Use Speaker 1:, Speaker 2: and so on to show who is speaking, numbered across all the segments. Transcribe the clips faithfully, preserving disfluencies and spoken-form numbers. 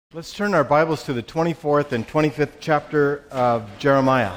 Speaker 1: Let's turn our Bibles to the twenty-fourth and twenty-fifth chapter of Jeremiah.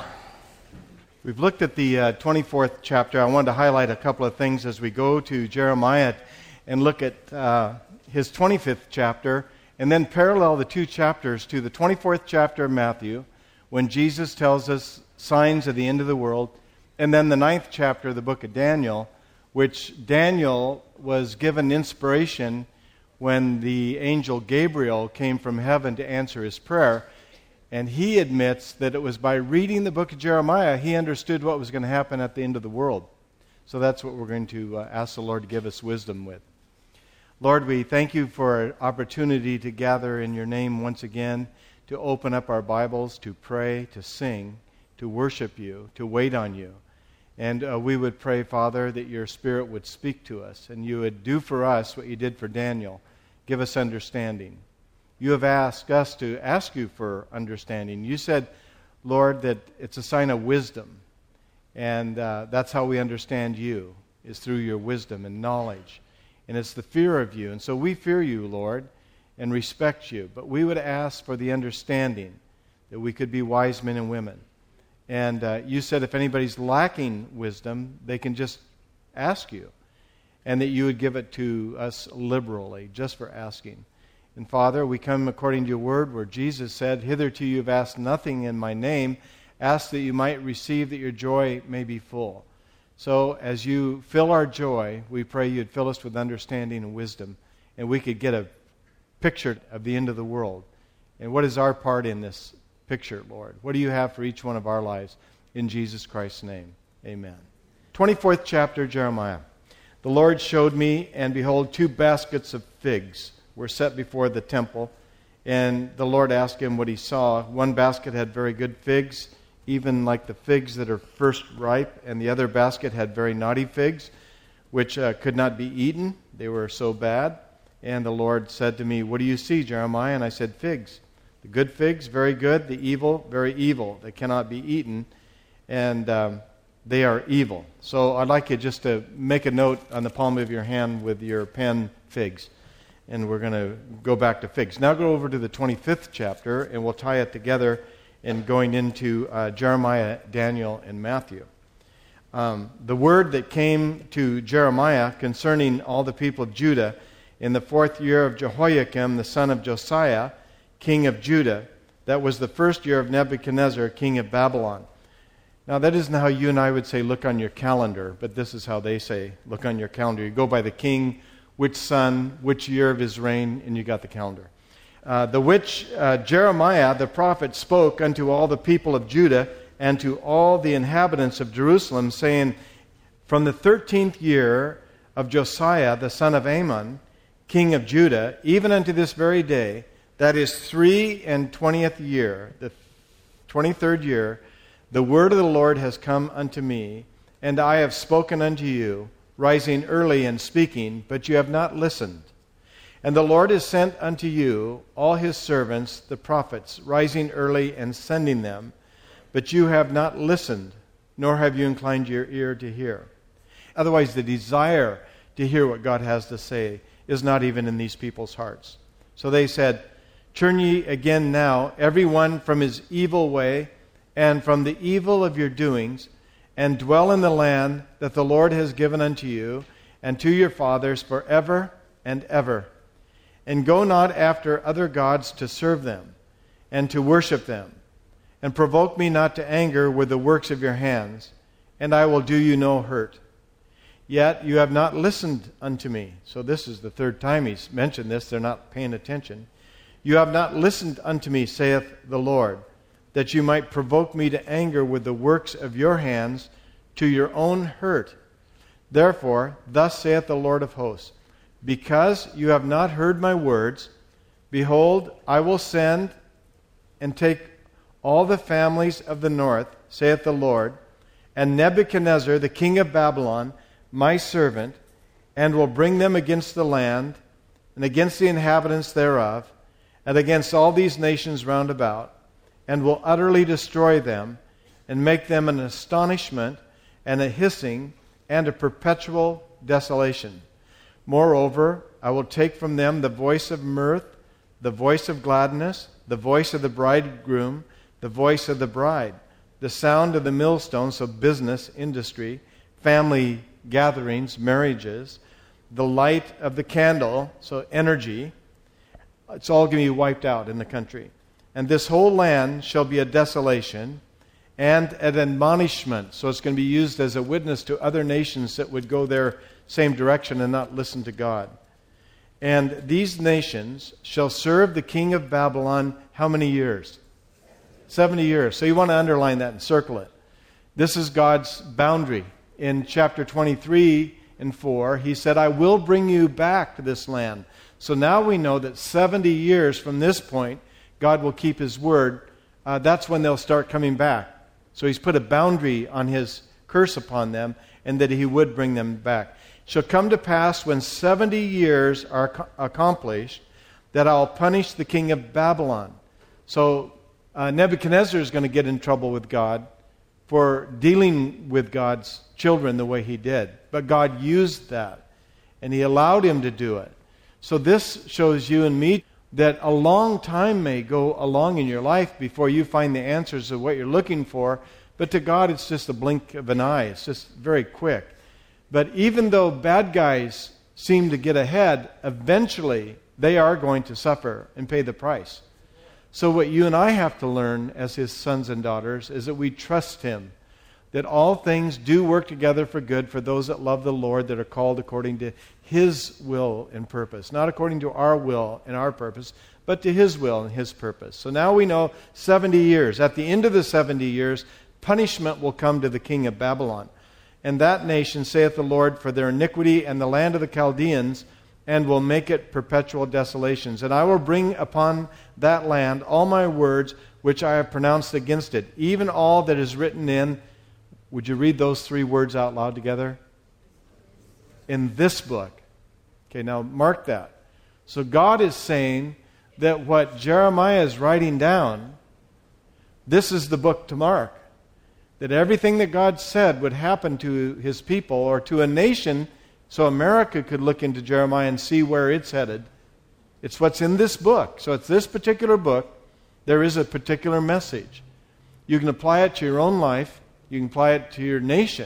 Speaker 1: We've looked at the uh, twenty-fourth chapter. I wanted to highlight a couple of things as we go to Jeremiah and look at uh, his twenty-fifth chapter and then parallel the two chapters to the twenty-fourth chapter of Matthew when Jesus tells us signs of the end of the world, and then the ninth chapter of the book of Daniel, which Daniel was given inspiration when the angel Gabriel came from heaven to answer his prayer. And he admits that it was by reading the book of Jeremiah he understood what was going to happen at the end of the world. So that's what we're going to uh, ask the Lord to give us wisdom with. Lord, we thank you for an opportunity to gather in your name once again, to open up our Bibles, to pray, to sing, to worship you, to wait on you. And uh, we would pray, Father, that your Spirit would speak to us and you would do for us what you did for Daniel. Give us understanding. You have asked us to ask you for understanding. You said, Lord, that it's a sign of wisdom. And uh, that's how we understand you, is through your wisdom and knowledge. And it's the fear of you. And so we fear you, Lord, and respect you. But we would ask for the understanding that we could be wise men and women. And uh, you said if anybody's lacking wisdom, they can just ask you. And that you would give it to us liberally, just for asking. And Father, we come according to your word where Jesus said, hitherto you have asked nothing in my name. Ask that you might receive, that your joy may be full. So as you fill our joy, we pray you'd fill us with understanding and wisdom, and we could get a picture of the end of the world. And what is our part in this picture, Lord? What do you have for each one of our lives? In Jesus Christ's name, amen. twenty-fourth chapter, Jeremiah. The Lord showed me, and behold, two baskets of figs were set before the temple. And the Lord asked him what he saw. One basket had very good figs, even like the figs that are first ripe. And the other basket had very naughty figs, which uh, could not be eaten. They were so bad. And the Lord said to me, what do you see, Jeremiah? And I said, figs. The good figs, very good. The evil, very evil. They cannot be eaten. And Um, They are evil. So I'd like you just to make a note on the palm of your hand with your pen, figs. And we're going to go back to figs. Now go over to the twenty-fifth chapter, and we'll tie it together in going into uh, Jeremiah, Daniel, and Matthew. Um, the word that came to Jeremiah concerning all the people of Judah in the fourth year of Jehoiakim, the son of Josiah, king of Judah, that was the first year of Nebuchadnezzar, king of Babylon. Now, that isn't how you and I would say, look on your calendar, but this is how they say, look on your calendar. You go by the king, which son, which year of his reign, and you got the calendar. Uh, the which uh, Jeremiah, the prophet, spoke unto all the people of Judah and to all the inhabitants of Jerusalem, saying, from the thirteenth year of Josiah, the son of Ammon, king of Judah, even unto this very day, that is three and twentieth year, the twenty-third year, the word of the Lord has come unto me, and I have spoken unto you, rising early and speaking, but you have not listened. And the Lord has sent unto you all his servants, the prophets, rising early and sending them, but you have not listened, nor have you inclined your ear to hear. Otherwise, the desire to hear what God has to say is not even in these people's hearts. So they said, turn ye again now, every one from his evil way, and from the evil of your doings, and dwell in the land that the Lord has given unto you, and to your fathers forever and ever. And go not after other gods to serve them, and to worship them, and provoke me not to anger with the works of your hands, and I will do you no hurt. Yet you have not listened unto me. So this is the third time he's mentioned this. They're not paying attention. You have not listened unto me, saith the Lord, that you might provoke me to anger with the works of your hands to your own hurt. Therefore, thus saith the Lord of hosts, because you have not heard my words, behold, I will send and take all the families of the north, saith the Lord, and Nebuchadnezzar, the king of Babylon, my servant, and will bring them against the land, and against the inhabitants thereof, and against all these nations round about, and will utterly destroy them, and make them an astonishment, and a hissing, and a perpetual desolation. Moreover, I will take from them the voice of mirth, the voice of gladness, the voice of the bridegroom, the voice of the bride, the sound of the millstone, so business, industry, family gatherings, marriages, the light of the candle, so energy. It's all going to be wiped out in the country. And this whole land shall be a desolation and an admonishment. So it's going to be used as a witness to other nations that would go their same direction and not listen to God. And these nations shall serve the king of Babylon how many years? seventy years. So you want to underline that and circle it. This is God's boundary. In chapter twenty-three and four, he said, I will bring you back to this land. So now we know that seventy years from this point, God will keep his word. Uh, that's when they'll start coming back. So he's put a boundary on his curse upon them, and that he would bring them back. Shall come to pass when seventy years are ac- accomplished, that I'll punish the king of Babylon. So uh, Nebuchadnezzar is going to get in trouble with God for dealing with God's children the way he did. But God used that, and he allowed him to do it. So this shows you and me that a long time may go along in your life before you find the answers of what you're looking for, but to God it's just a blink of an eye. It's just very quick. But even though bad guys seem to get ahead, eventually they are going to suffer and pay the price. So what you and I have to learn as his sons and daughters is that we trust him, that all things do work together for good for those that love the Lord, that are called according to his will and purpose. Not according to our will and our purpose, but to his will and his purpose. So now we know seventy years. At the end of the seventy years, punishment will come to the king of Babylon. And that nation, saith the Lord, for their iniquity and the land of the Chaldeans, and will make it perpetual desolations. And I will bring upon that land all my words which I have pronounced against it, even all that is written in, would you read those three words out loud together? In this book. Okay, now mark that. So God is saying that what Jeremiah is writing down, this is the book to mark. That everything that God said would happen to his people or to a nation, so America could look into Jeremiah and see where it's headed. It's what's in this book. So it's this particular book. There is a particular message. You can apply it to your own life. You can apply it to your nation.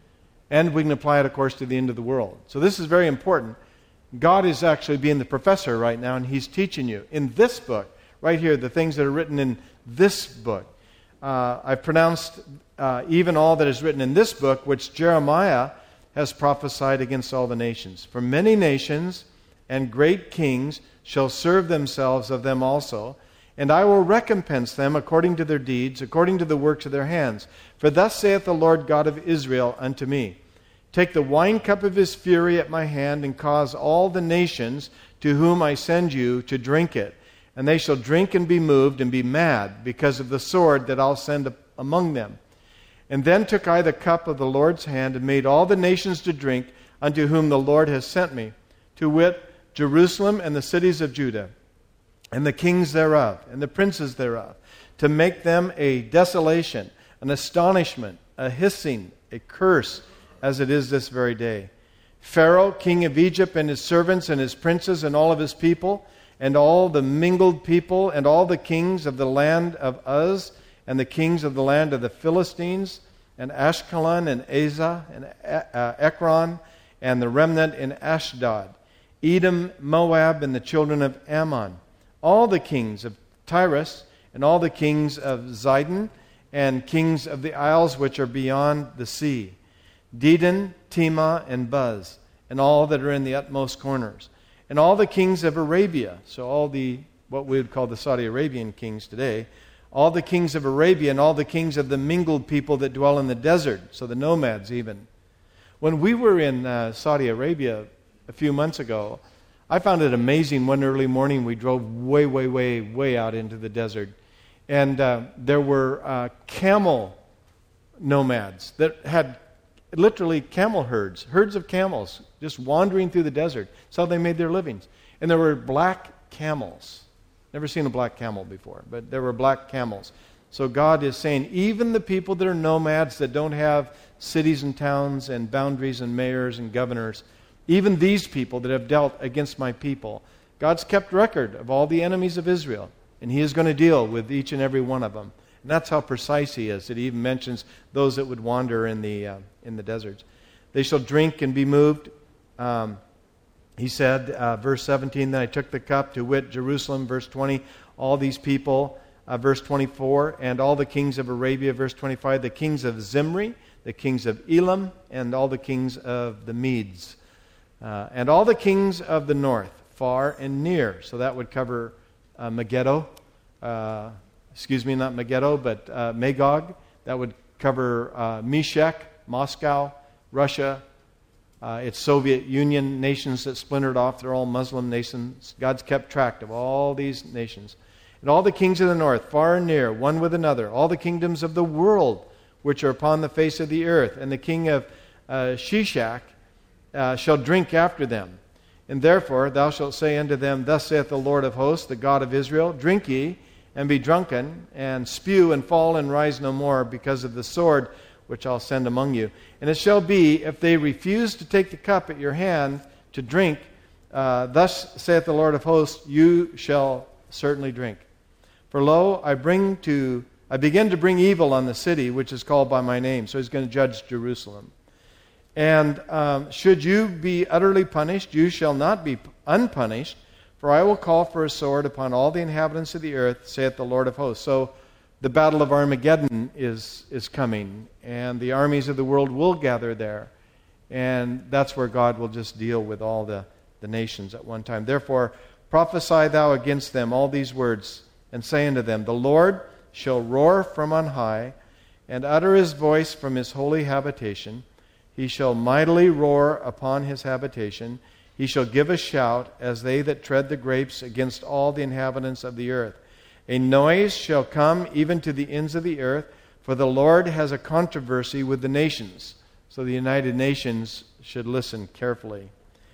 Speaker 1: And we can apply it, of course, to the end of the world. So this is very important. God is actually being the professor right now, and he's teaching you. In this book, right here, the things that are written in this book. Uh, I've pronounced uh, even all that is written in this book, which Jeremiah has prophesied against all the nations. For many nations and great kings shall serve themselves of them also, and I will recompense them according to their deeds, according to the works of their hands. For thus saith the Lord God of Israel unto me, take the wine cup of his fury at my hand, and cause all the nations to whom I send you to drink it. And they shall drink and be moved and be mad because of the sword that I'll send among them. And then took I the cup of the Lord's hand, and made all the nations to drink unto whom the Lord has sent me, to wit, Jerusalem and the cities of Judah, and the kings thereof, and the princes thereof, to make them a desolation, an astonishment, a hissing, a curse, as it is this very day. Pharaoh, king of Egypt, and his servants, and his princes, and all of his people, and all the mingled people, and all the kings of the land of Uz, and the kings of the land of the Philistines, and Ashkelon, and Azah, and uh, Ekron, and the remnant in Ashdod, Edom, Moab, and the children of Ammon, all the kings of Tyrus, and all the kings of Zidon, and kings of the isles which are beyond the sea, Dedan, Tema, and Buz, and all that are in the utmost corners, and all the kings of Arabia, so all the, what we would call the Saudi Arabian kings today, all the kings of Arabia, and all the kings of the mingled people that dwell in the desert, so the nomads even. When we were in uh, Saudi Arabia a few months ago, I found it amazing. One early morning we drove way, way, way, way out into the desert, and uh, there were uh, camel nomads that had literally camel herds, herds of camels just wandering through the desert. That's how they made their livings. And there were black camels. Never seen a black camel before, but there were black camels. So God is saying, even the people that are nomads, that don't have cities and towns and boundaries and mayors and governors, even these people that have dealt against my people, God's kept record of all the enemies of Israel, and He is going to deal with each and every one of them. And that's how precise He is. It even mentions those that would wander in the uh, in the deserts. They shall drink and be moved. Um, he said, uh, verse seventeen, then I took the cup, to wit, Jerusalem, verse twenty, all these people, uh, verse twenty-four, and all the kings of Arabia, verse twenty-five, the kings of Zimri, the kings of Elam, and all the kings of the Medes, uh, and all the kings of the north, far and near. So that would cover uh, Megiddo, uh, excuse me, not Megiddo, but uh, Magog. That would cover uh, Meshech, Moscow, Russia, uh, its Soviet Union nations that splintered off. They're all Muslim nations. God's kept track of all these nations. And all the kings of the north, far and near, one with another, all the kingdoms of the world which are upon the face of the earth, and the king of uh, Shishak uh, shall drink after them. And therefore thou shalt say unto them, Thus saith the Lord of hosts, the God of Israel, Drink ye, and be drunken, and spew, and fall, and rise no more, because of the sword which I'll send among you. And it shall be, if they refuse to take the cup at your hand to drink, uh, thus saith the Lord of hosts, you shall certainly drink. For lo, I bring to, I begin to bring evil on the city which is called by my name. So He's going to judge Jerusalem. And um, should you be utterly punished, you shall not be unpunished, for I will call for a sword upon all the inhabitants of the earth, saith the Lord of hosts. So the battle of Armageddon is, is coming, and the armies of the world will gather there. And that's where God will just deal with all the, the nations at one time. Therefore, prophesy thou against them all these words, and say unto them, The Lord shall roar from on high, and utter His voice from His holy habitation. He shall mightily roar upon His habitation. He shall give a shout as they that tread the grapes against all the inhabitants of the earth. A noise shall come even to the ends of the earth, for the Lord has a controversy with the nations. So the United Nations should listen carefully.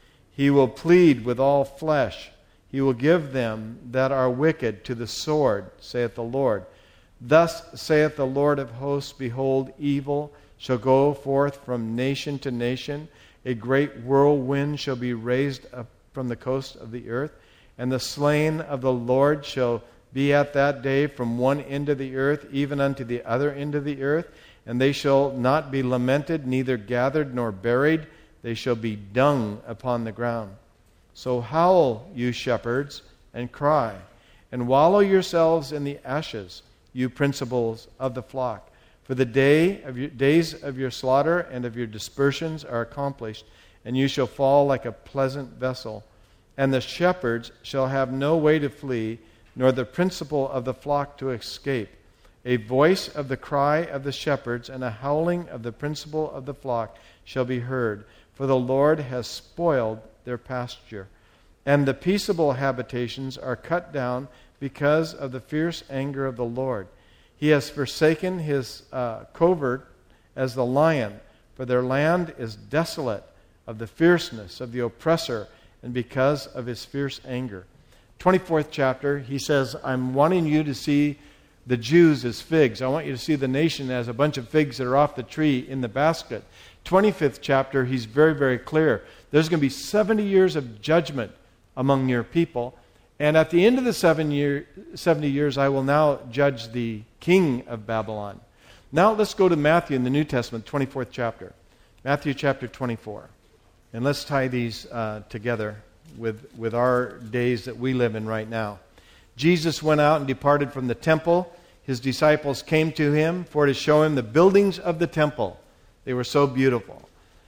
Speaker 1: He will plead with all flesh. He will give them that are wicked to the sword, saith the Lord. Thus saith the Lord of hosts, Behold, evil shall go forth from nation to nation. A great whirlwind shall be raised up from the coast of the earth. And the slain of the Lord shall be at that day from one end of the earth even unto the other end of the earth. And they shall not be lamented, neither gathered nor buried. They shall be dung upon the ground. So howl, you shepherds, and cry, and wallow yourselves in the ashes, you principals of the flock. For the day of your, days of your slaughter and of your dispersions are accomplished, and you shall fall like a pleasant vessel. And the shepherds shall have no way to flee, nor the principal of the flock to escape. A voice of the cry of the shepherds and a howling of the principal of the flock shall be heard, for the Lord has spoiled their pasture. And the peaceable habitations are cut down because of the fierce anger of the Lord. He has forsaken his uh, covert as the lion, for their land is desolate of the fierceness of the oppressor and because of his fierce anger. twenty-fourth chapter, he says, I'm wanting you to see the Jews as figs. I want you to see the nation as a bunch of figs that are off the tree in the basket. twenty-fifth chapter, he's very, very clear. There's going to be seventy years of judgment among your people. And at the end of the seven year, seventy years, I will now judge the king of Babylon. Now let's go to Matthew in the New Testament, twenty-fourth chapter. Matthew chapter twenty-four. And let's tie these uh, together with, with our days that we live in right now. Jesus went out and departed from the temple. His disciples came to him for to show him the buildings of the temple. They were so beautiful.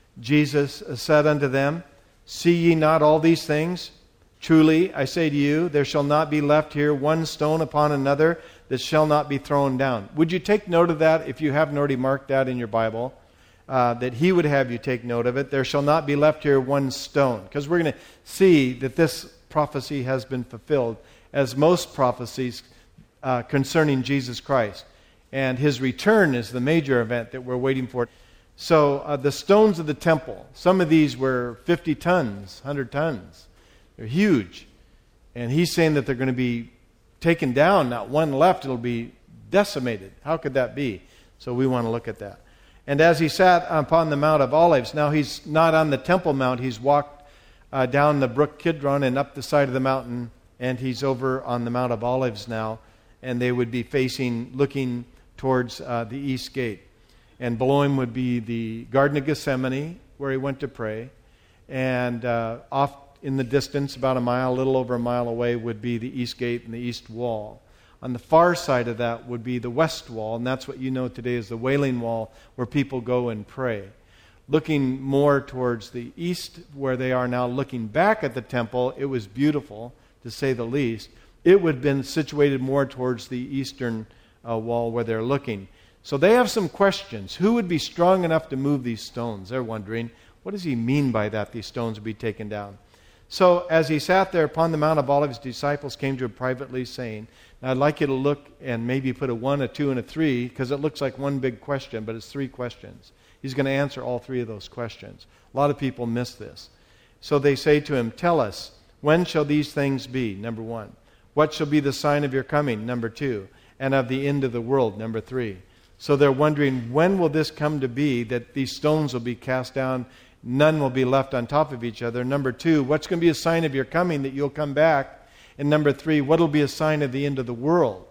Speaker 1: Jesus said unto them, See ye not all these things? Truly, I say to you, there shall not be left here one stone upon another that shall not be thrown down. Would you take note of that if you haven't already marked that in your Bible? Uh, that he would have you take note of it. There shall not be left here one stone. Because we're going to see that this prophecy has been fulfilled, as most prophecies uh, concerning Jesus Christ. And his return is the major event that we're waiting for. So uh, the stones of the temple, some of these were fifty tons, one hundred tons. They're huge. And he's saying that they're going to be taken down, not one left, it'll be decimated. How could that be? So we want to look at that. And as he sat upon the Mount of Olives, now he's not on the Temple Mount, he's walked uh, down the brook Kidron and up the side of the mountain, and he's over on the Mount of Olives now, and they would be facing, looking towards uh, the east gate. And below him would be the Garden of Gethsemane, where he went to pray, and uh, off in the distance, about a mile, a little over a mile away, would be the east gate and the east wall. On the far side of that would be the west wall, and that's what you know today as the Wailing Wall, where people go and pray. Looking more towards the east, where they are now, looking back at the temple, it was beautiful, to say the least. It would have been situated more towards the eastern uh, wall where they're looking. So they have some questions. Who would be strong enough to move these stones? They're wondering, what does he mean by that, these stones would be taken down? So as he sat there upon the Mount of Olives, disciples came to him privately, saying, now I'd like you to look and maybe put a one, a two, and a three, because it looks like one big question, but it's three questions. He's going to answer all three of those questions. A lot of people miss this. So they say to him, tell us, when shall these things be? Number one. What shall be the sign of your coming? Number two. And of the end of the world? Number three. So they're wondering, when will this come to be that these stones will be cast down? None will be left on top of each other. Number two, what's going to be a sign of your coming, that you'll come back? And number three, what will be a sign of the end of the world?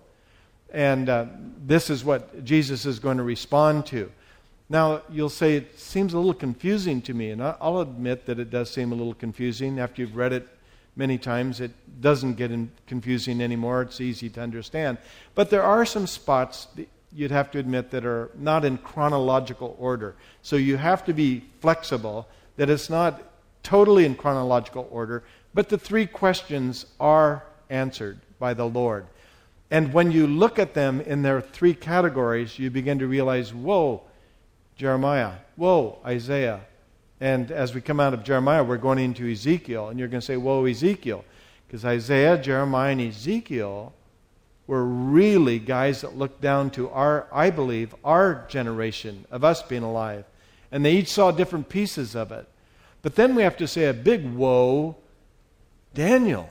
Speaker 1: And uh, this is what Jesus is going to respond to. Now, you'll say, it seems a little confusing to me. And I'll admit that it does seem a little confusing. After you've read it many times, it doesn't get in confusing anymore. It's easy to understand. But there are some spots that you'd have to admit that are not in chronological order. So you have to be flexible, that it's not totally in chronological order, but the three questions are answered by the Lord. And when you look at them in their three categories, you begin to realize, whoa, Jeremiah, whoa, Isaiah. And as we come out of Jeremiah, we're going into Ezekiel, and you're going to say, whoa, Ezekiel. Because Isaiah, Jeremiah, and Ezekiel were really guys that looked down to our, I believe, our generation of us being alive. And they each saw different pieces of it. But then we have to say a big whoa, Daniel.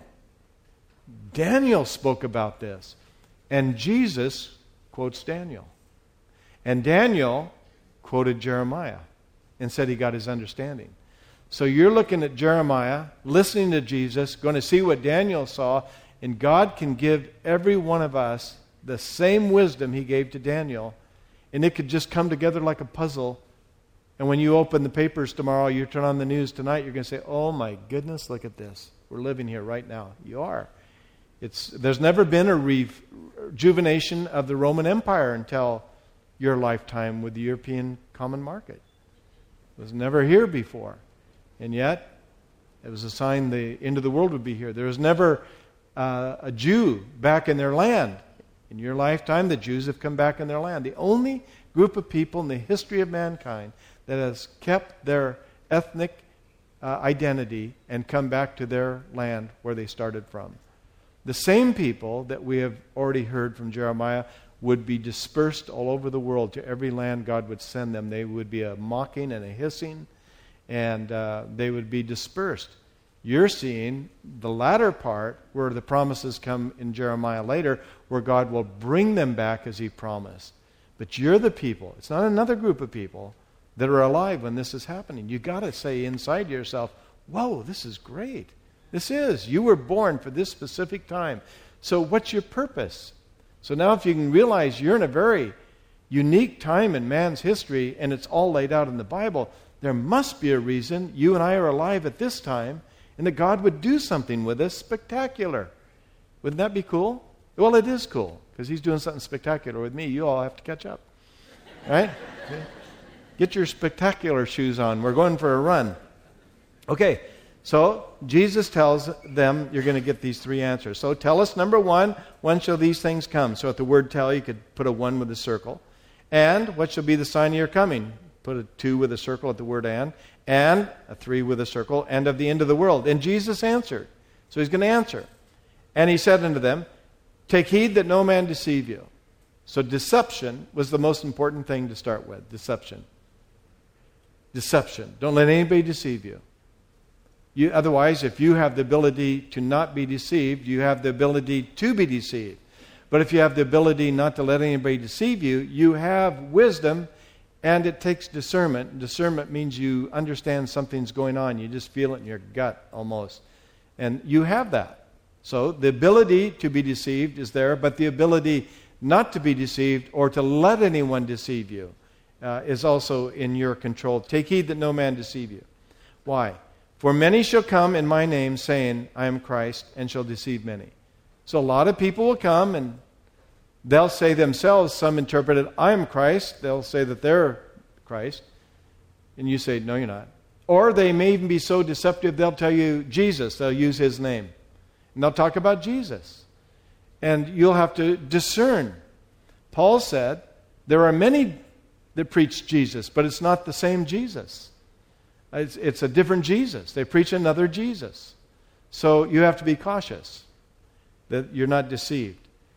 Speaker 1: Daniel spoke about this. And Jesus quotes Daniel. And Daniel quoted Jeremiah and said he got his understanding. So you're looking at Jeremiah, listening to Jesus, going to see what Daniel saw, and God can give every one of us the same wisdom he gave to Daniel, and it could just come together like a puzzle. And when you open the papers tomorrow, you turn on the news tonight, you're going to say, oh my goodness, look at this. We're living here right now. You are. It's, there's never been a rejuvenation of the Roman Empire until your lifetime with the European common market. It was never here before. And yet, it was a sign the end of the world would be here. There was never uh, a Jew back in their land. In your lifetime, the Jews have come back in their land. The only group of people in the history of mankind that has kept their ethnic uh, identity and come back to their land where they started from. The same people that we have already heard from Jeremiah would be dispersed all over the world to every land God would send them. They would be a mocking and a hissing, and uh, they would be dispersed. You're seeing the latter part where the promises come in Jeremiah later, where God will bring them back as he promised. But you're the people. It's not another group of people that are alive when this is happening. You've got to say inside yourself, whoa, this is great. This is. You were born for this specific time. So what's your purpose? So now if you can realize you're in a very unique time in man's history, and it's all laid out in the Bible, there must be a reason you and I are alive at this time, and that God would do something with us spectacular. Wouldn't that be cool? Well, it is cool, because he's doing something spectacular with me. You all have to catch up. Right? Get your spectacular shoes on. We're going for a run. Okay, so Jesus tells them you're going to get these three answers. So tell us, number one, when shall these things come? So at the word tell, you could put a one with a circle. And what shall be the sign of your coming? Put a two with a circle at the word and. And a three with a circle, and of the end of the world. And Jesus answered. So he's going to answer. And he said unto them, take heed that no man deceive you. So deception was the most important thing to start with. Deception. Deception. Don't let anybody deceive you. You, otherwise, if you have the ability to not be deceived, you have the ability to be deceived. But if you have the ability not to let anybody deceive you, you have wisdom And it takes discernment. Discernment means you understand something's going on. You just feel it in your gut almost. And you have that. So the ability to be deceived is there, but the ability not to be deceived or to let anyone deceive you uh, is also in your control. Take heed that no man deceive you. Why? For many shall come in my name, saying, I am Christ, and shall deceive many. So a lot of people will come, and they'll say themselves, some interpret it, I am Christ. They'll say that they're Christ. And you say, no, you're not. Or they may even be so deceptive, they'll tell you Jesus. They'll use his name. And they'll talk about Jesus. And you'll have to discern. Paul said, there are many that preach Jesus, but it's not the same Jesus. It's, it's a different Jesus. They preach another Jesus. So you have to be cautious that you're not deceived.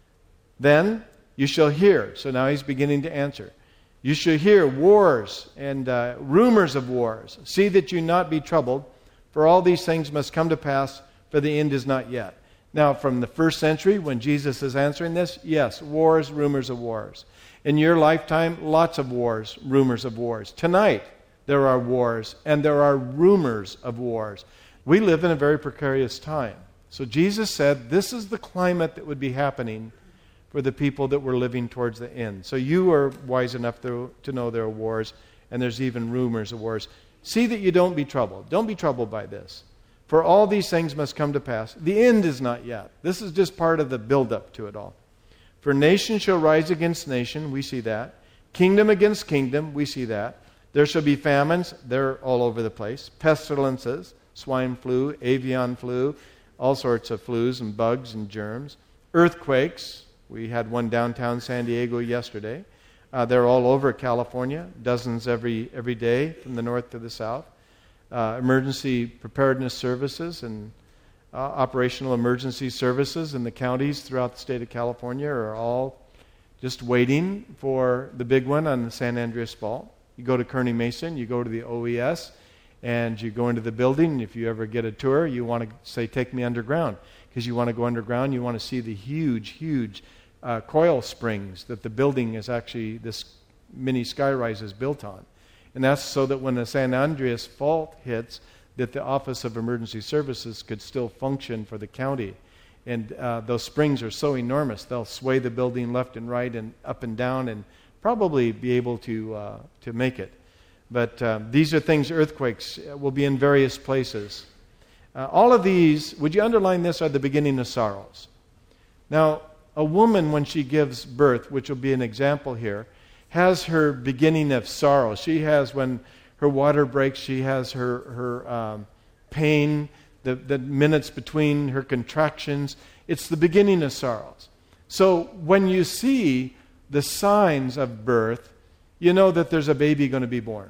Speaker 1: Then you shall hear. So now he's beginning to answer. You shall hear wars and uh, rumors of wars. See that you not be troubled, for all these things must come to pass, for the end is not yet. Now, from the first century, when Jesus is answering this, yes, wars, rumors of wars. In your lifetime, lots of wars, rumors of wars. Tonight, there are wars, and there are rumors of wars. We live in a very precarious time. So Jesus said this is the climate that would be happening for the people that were living towards the end. So you are wise enough to, to know there are wars, and there's even rumors of wars. See that you don't be troubled. Don't be troubled by this. For all these things must come to pass. The end is not yet. This is just part of the build-up to it all. For nation shall rise against nation. We see that. Kingdom against kingdom. We see that. There shall be famines. They're all over the place. Pestilences, swine flu, avian flu, all sorts of flus and bugs and germs. Earthquakes. We had one downtown San Diego yesterday. Uh, they're all over California, dozens every every day from the north to the south. Uh, emergency preparedness services and uh, operational emergency services in the counties throughout the state of California are all just waiting for the big one on the San Andreas Fault. You go to Kearny Mason, you go to the O E S, and you go into the building. If you ever get a tour, you want to say, take me underground, because you want to go underground. You want to see the huge, huge uh, coil springs that the building is actually, this mini skyrise is built on. And that's so that when the San Andreas Fault hits, that the Office of Emergency Services could still function for the county. And uh, those springs are so enormous, they'll sway the building left and right and up and down and probably be able to uh, to make it. But uh, these are things, earthquakes will be in various places. Uh, all of these, would you underline this, are the beginning of sorrows. Now, a woman, when she gives birth, which will be an example here, has her beginning of sorrow. She has, when her water breaks, she has her, her um, pain, the, the minutes between her contractions. It's the beginning of sorrows. So when you see the signs of birth, you know that there's a baby going to be born.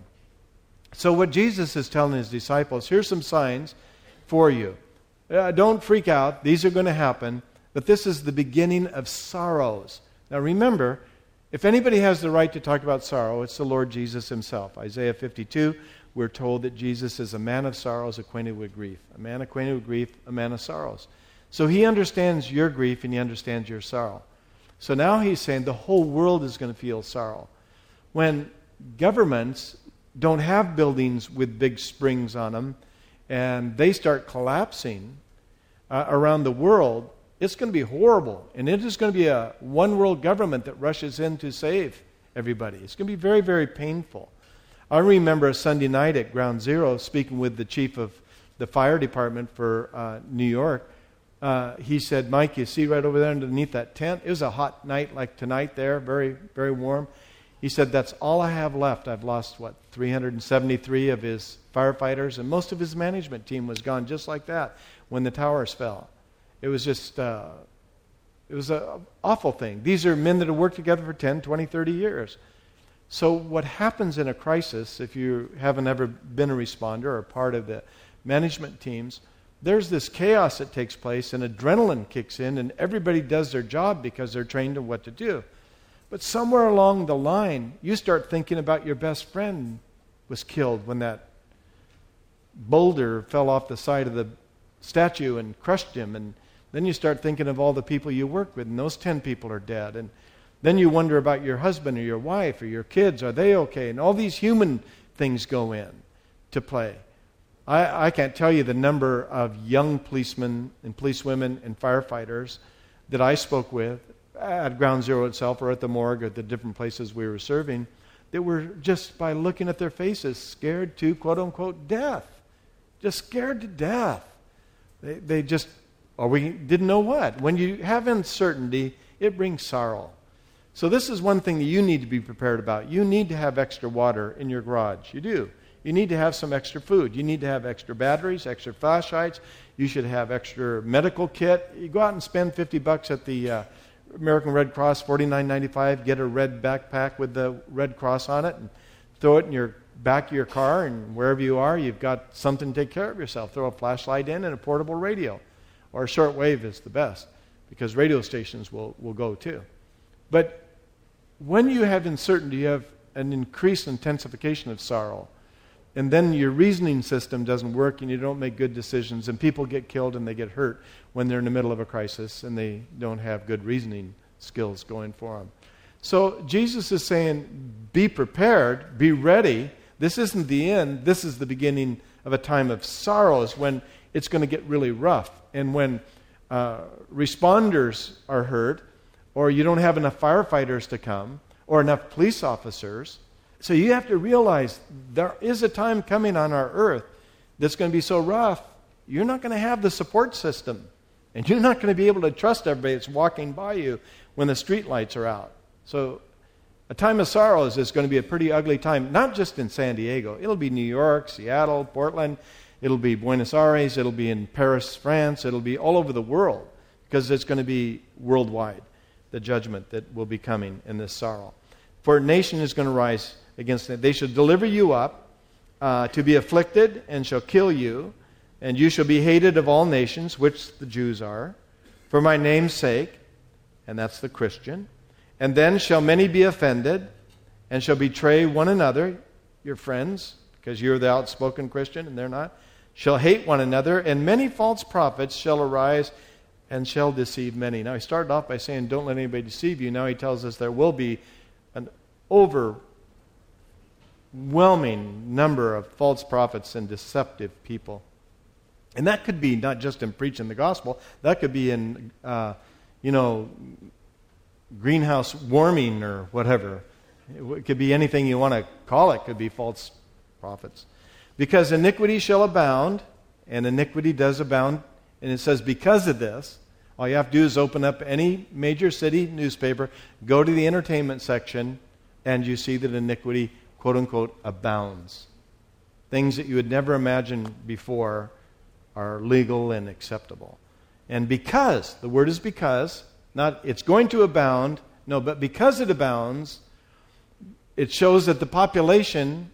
Speaker 1: So what Jesus is telling his disciples, here's some signs for you. Uh, don't freak out. These are going to happen. But this is the beginning of sorrows. Now remember, if anybody has the right to talk about sorrow, it's the Lord Jesus himself. Isaiah fifty-two, we're told that Jesus is a man of sorrows, acquainted with grief. A man acquainted with grief, a man of sorrows. So he understands your grief and he understands your sorrow. So now he's saying the whole world is going to feel sorrow. When governments don't have buildings with big springs on them and they start collapsing uh, around the world, it's going to be horrible. And it is going to be a one world government that rushes in to save everybody. It's going to be very, very painful. I remember a Sunday night at Ground Zero speaking with the chief of the fire department for uh, New York. Uh, he said, Mike, you see right over there underneath that tent? It was a hot night like tonight there, very, very warm. He said, that's all I have left. I've lost, what, three hundred seventy-three of his firefighters, and most of his management team was gone just like that when the towers fell. It was just, uh, it was an awful thing. These are men that have worked together for ten, twenty, thirty years. So what happens in a crisis, if you haven't ever been a responder or part of the management teams, there's this chaos that takes place and adrenaline kicks in and everybody does their job because they're trained in what to do. But somewhere along the line, you start thinking about your best friend was killed when that boulder fell off the side of the statue and crushed him. And then you start thinking of all the people you work with, and those ten people are dead. And Then you wonder about your husband or your wife or your kids. Are they okay? And all these human things go in to play. I, I can't tell you the number of young policemen and policewomen and firefighters that I spoke with at Ground Zero itself or at the morgue or the different places we were serving that were just by looking at their faces scared to quote-unquote death. Just scared to death. They, they just, or we didn't know what. When you have uncertainty, it brings sorrow. So this is one thing that you need to be prepared about. You need to have extra water in your garage. You do. You need to have some extra food. You need to have extra batteries, extra flashlights. You should have extra medical kit. You go out and spend fifty bucks at the uh, American Red Cross, forty-nine ninety-five. Get a red backpack with the Red Cross on it and throw it in your back of your car, and wherever you are, you've got something to take care of yourself. Throw a flashlight in and a portable radio. Or a shortwave is the best, because radio stations will, will go too. But when you have uncertainty, you have an increased intensification of sorrow. And then your reasoning system doesn't work and you don't make good decisions, and people get killed and they get hurt when they're in the middle of a crisis and they don't have good reasoning skills going for them. So Jesus is saying, be prepared, be ready. This isn't the end. This is the beginning of a time of sorrows when it's going to get really rough. And when uh, responders are hurt, or you don't have enough firefighters to come, or enough police officers. So you have to realize there is a time coming on our earth that's going to be so rough, you're not going to have the support system. And you're not going to be able to trust everybody that's walking by you when the street lights are out. So a time of sorrows is going to be a pretty ugly time, not just in San Diego. It'll be New York, Seattle, Portland. It'll be Buenos Aires. It'll be in Paris, France. It'll be all over the world, because it's going to be worldwide, the judgment that will be coming in this sorrow. For a nation is going to rise against it. They shall deliver you up uh, to be afflicted, and shall kill you, and you shall be hated of all nations, which the Jews are, for my name's sake, and that's the Christian. And then shall many be offended, and shall betray one another, your friends, because you're the outspoken Christian and they're not, shall hate one another, and many false prophets shall arise and shall deceive many. Now he started off by saying, don't let anybody deceive you. Now he tells us there will be an overwhelming number of false prophets and deceptive people. And that could be not just in preaching the gospel. That could be in, uh, you know, greenhouse warming or whatever. It could be anything you want to call it. It could be false prophets. Because iniquity shall abound, and iniquity does abound. And it says because of this, all you have to do is open up any major city newspaper, go to the entertainment section, and you see that iniquity, quote-unquote, abounds. Things that you would never imagine before are legal and acceptable. And because, the word is because, not it's going to abound, no, but because it abounds, it shows that the population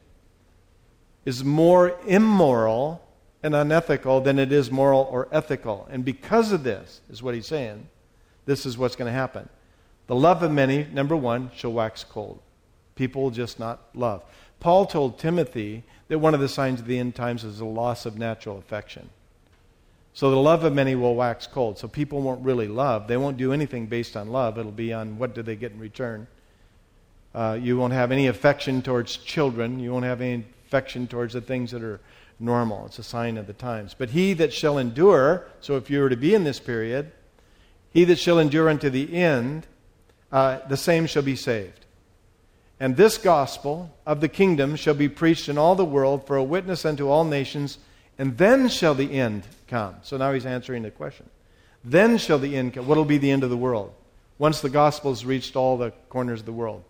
Speaker 1: is more immoral and unethical than it is moral or ethical. And because of this, is what he's saying, this is what's going to happen. The love of many, number one, shall wax cold. People will just not love. Paul told Timothy that one of the signs of the end times is the loss of natural affection. So the love of many will wax cold. So people won't really love. They won't do anything based on love. It'll be on what do they get in return. Uh, you won't have any affection towards children. You won't have any affection towards the things that are normal. It's a sign of the times. But he that shall endure, so if you were to be in this period, he that shall endure unto the end, uh, the same shall be saved. And this gospel of the kingdom shall be preached in all the world for a witness unto all nations, and then shall the end come. So now he's answering the question. Then shall the end come. What will be the end of the world? Once the gospel has reached all the corners of the world.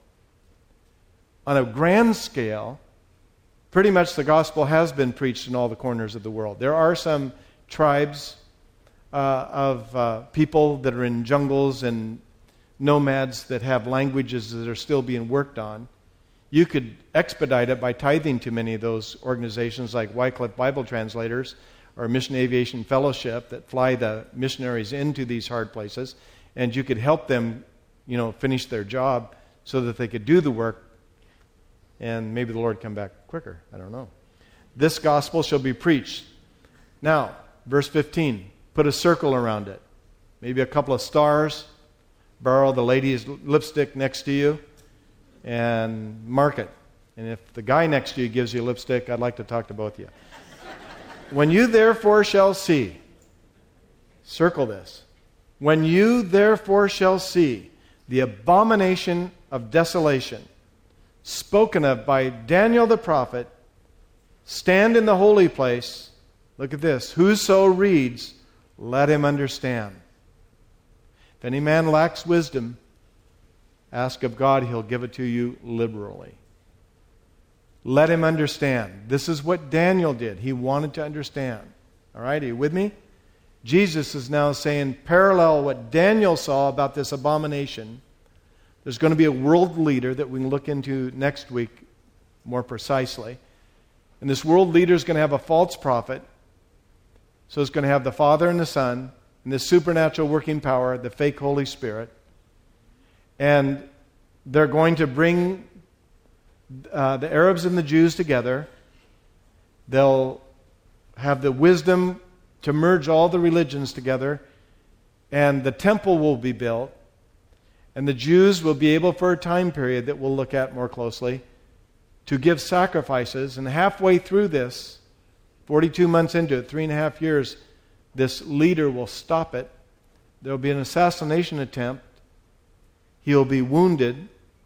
Speaker 1: On a grand scale, pretty much the gospel has been preached in all the corners of the world. There are some tribes uh, of uh, people that are in jungles and nomads that have languages that are still being worked on. You could expedite it by tithing to many of those organizations like Wycliffe Bible Translators or Mission Aviation Fellowship that fly the missionaries into these hard places, and you could help them, you know, finish their job so that they could do the work, and maybe the Lord come back quicker. I don't know. This gospel shall be preached. Now, verse fifteen, put a circle around it. Maybe a couple of stars. borrow the lady's lipstick next to you and mark it. And if the guy next to you gives you lipstick, I'd like to talk to both of you. When you therefore shall see, circle this. When you therefore shall see the abomination of desolation spoken of by Daniel the prophet stand in the holy place, look at this, whoso reads, let him understand. If any man lacks wisdom, ask of God, he'll give it to you liberally. Let him understand. This is what Daniel did. He wanted to understand. All right, are you with me? Jesus is now saying, parallel what Daniel saw about this abomination. There's going to be a world leader that we can look into next week more precisely. And this world leader is going to have a false prophet. So it's going to have the Father and the Son, and the supernatural working power, the fake Holy Spirit. And they're going to bring uh, the Arabs and the Jews together. They'll have the wisdom to merge all the religions together. And the temple will be built. And the Jews will be able, for a time period that we'll look at more closely, to give sacrifices. And halfway through this, forty-two months into it, three and a half years, this leader will stop it. There will be an assassination attempt. He'll be wounded.